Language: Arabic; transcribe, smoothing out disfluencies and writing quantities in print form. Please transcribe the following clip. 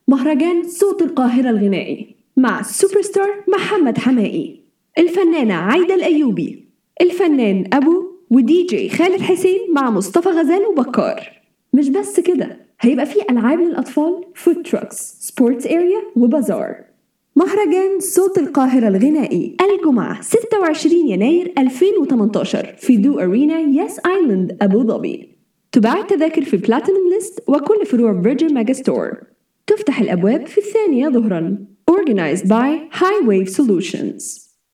مهرجان صوت القاهرة الغنائي مع السوبر ستار محمد حمائي، الفنانة عايدة الأيوبي، الفنان أبو، ودي جي خالد حسين مع مصطفى غزال وبكار. مش بس كده، هيبقى فيه ألعاب للأطفال، فود تراكس، سبورتس اريا وبازار. مهرجان صوت القاهرة الغنائي الجمعة 26 يناير 2018 في دو أرينا يس آيلاند أبو ظبي. تباع التذاكر في بلاتينوم ليست وكل فروع فيرجن ميجا ستور. تفتح الأبواب في 2 ظهرا. Organized by High Wave Solutions.